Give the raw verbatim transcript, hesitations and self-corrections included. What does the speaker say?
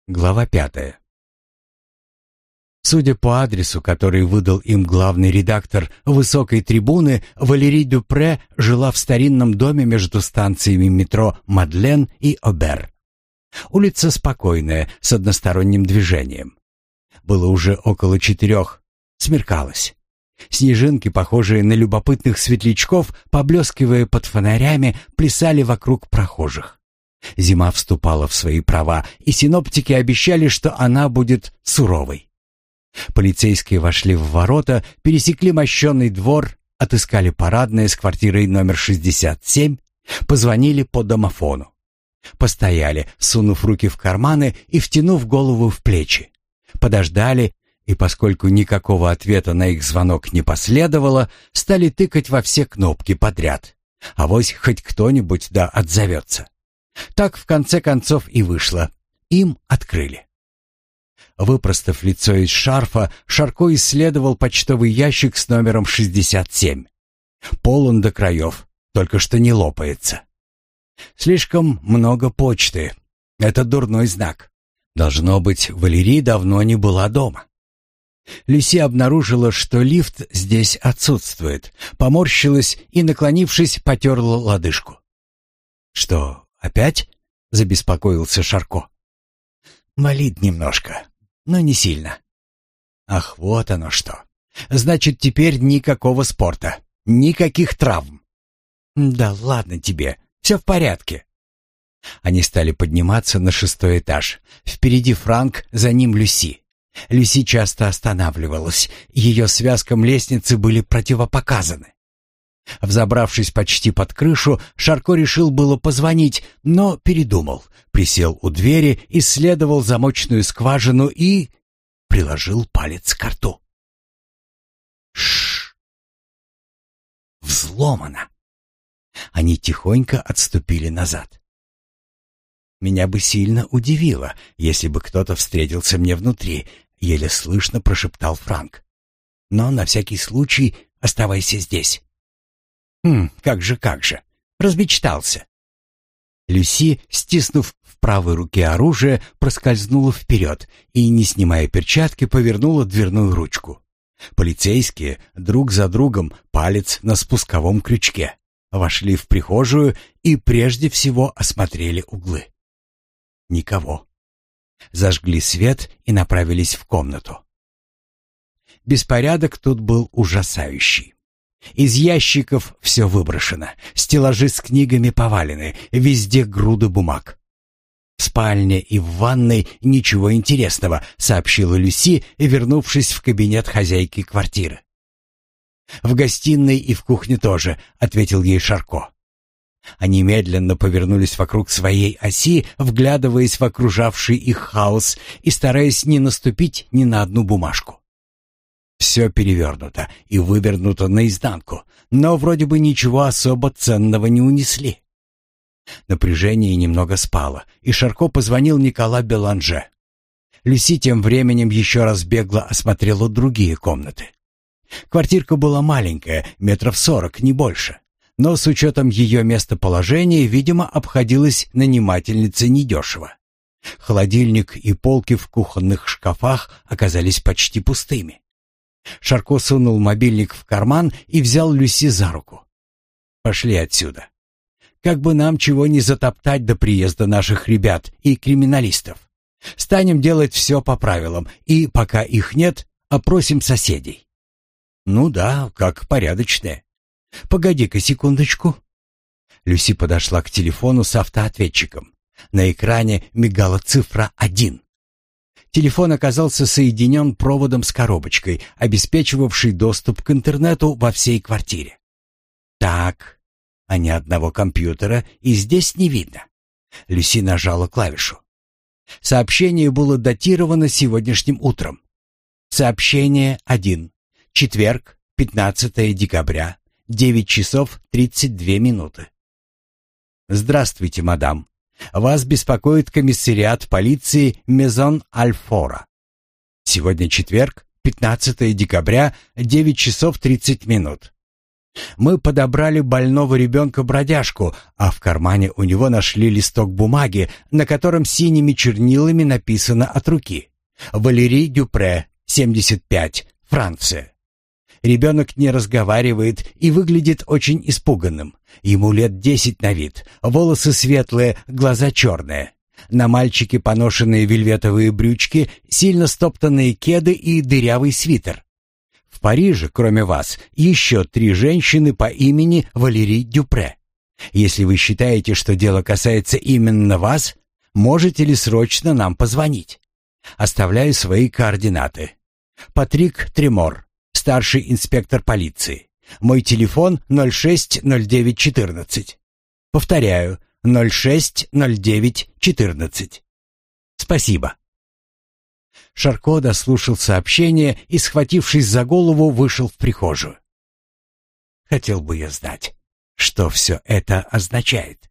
Глава пятая. Судя по адресу, который выдал им главный редактор «Высокой трибуны», Валерий Дюпре жила в старинном доме между станциями метро Мадлен и Обер. Улица спокойная, с односторонним движением. Было уже около четырех, смеркалось. Снежинки, похожие на любопытных светлячков, поблескивая под фонарями, плясали вокруг прохожих. Зима вступала в свои права, и синоптики обещали, что она будет суровой. Полицейские вошли в ворота, пересекли мощенный двор, отыскали парадное с квартирой номер шестьдесят семь, позвонили по домофону. Постояли, сунув руки в карманы и втянув голову в плечи. Подождали, и поскольку никакого ответа на их звонок не последовало, стали тыкать во все кнопки подряд. Авось хоть кто-нибудь да отзовется. Так в конце концов и вышло. Им открыли. Выпростав лицо из шарфа, Шарко исследовал почтовый ящик с номером шестьдесят семь. Полон до краев, только что не лопается. Слишком много почты. Это дурной знак. Должно быть, Валерий давно не была дома. Люси обнаружила, что лифт здесь отсутствует, поморщилась и, наклонившись, потерла лодыжку. «Что, опять?» — забеспокоился Шарко. «Болит немножко, но не сильно». «Ах, вот оно что! Значит, теперь никакого спорта, никаких травм». «Да ладно тебе, все в порядке». Они стали подниматься на шестой этаж. Впереди Франк, за ним Люси. Люси часто останавливалась, ее связкам лестницы были противопоказаны. Взобравшись почти под крышу, Шарко решил было позвонить, но передумал. Присел у двери, исследовал замочную скважину и приложил палец к рту. Шш! Взломано. Они тихонько отступили назад. «Меня бы сильно удивило, если бы кто-то встретился мне внутри», — еле слышно прошептал Франк. «Но на всякий случай оставайся здесь». «Хм, как же, как же! Размечтался!» Люси, стиснув в правой руке оружие, проскользнула вперед и, не снимая перчатки, повернула дверную ручку. Полицейские, друг за другом, палец на спусковом крючке, вошли в прихожую и прежде всего осмотрели углы. Никого. Зажгли свет и направились в комнату. Беспорядок тут был ужасающий. Из ящиков все выброшено, стеллажи с книгами повалены, везде груды бумаг. «В спальне и в ванной ничего интересного», — сообщила Люси, вернувшись в кабинет хозяйки квартиры. «В гостиной и в кухне тоже», — ответил ей Шарко. Они медленно повернулись вокруг своей оси, вглядываясь в окружавший их хаос и стараясь не наступить ни на одну бумажку. Все перевернуто и вывернуто наизнанку, но вроде бы ничего особо ценного не унесли. Напряжение немного спало, и Шарко позвонил Никола Беланже. Люси тем временем еще раз бегло осмотрела другие комнаты. Квартирка была маленькая, метров сорок, не больше. Но с учетом ее местоположения, видимо, обходилась нанимательнице недешево. Холодильник и полки в кухонных шкафах оказались почти пустыми. Шарко сунул мобильник в карман и взял Люси за руку. «Пошли отсюда. Как бы нам чего не затоптать до приезда наших ребят и криминалистов. Станем делать все по правилам, и, пока их нет, опросим соседей». «Ну да, как порядочные. Погоди-ка секундочку». Люси подошла к телефону с автоответчиком. На экране мигала цифра один. Телефон оказался соединен проводом с коробочкой, обеспечивавшей доступ к интернету во всей квартире. Так, а ни одного компьютера и здесь не видно. Люси нажала клавишу. Сообщение было датировано сегодняшним утром. Сообщение один. Четверг, пятнадцатое декабря. девять часов тридцать две минуты. «Здравствуйте, мадам. Вас беспокоит комиссариат полиции Мезон-Альфора. Сегодня четверг, пятнадцатое декабря, девять часов тридцать минут. Мы подобрали больного ребенка-бродяжку, а в кармане у него нашли листок бумаги, на котором синими чернилами написано от руки: «Валерий Дюпре, семьдесят пять, Франция». Ребенок не разговаривает и выглядит очень испуганным. Ему лет десять на вид, волосы светлые, глаза черные. На мальчике поношенные вельветовые брючки, сильно стоптанные кеды и дырявый свитер. В Париже, кроме вас, еще три женщины по имени Валерий Дюпре. Если вы считаете, что дело касается именно вас, можете ли срочно нам позвонить? Оставляю свои координаты. Патрик Тремор, старший инспектор полиции. Мой телефон ноль шесть ноль девять четырнадцать. Повторяю, ноль шесть ноль девять четырнадцать. Спасибо. Шарко дослушал сообщение и, схватившись за голову, вышел в прихожую. Хотел бы я знать, что все это означает.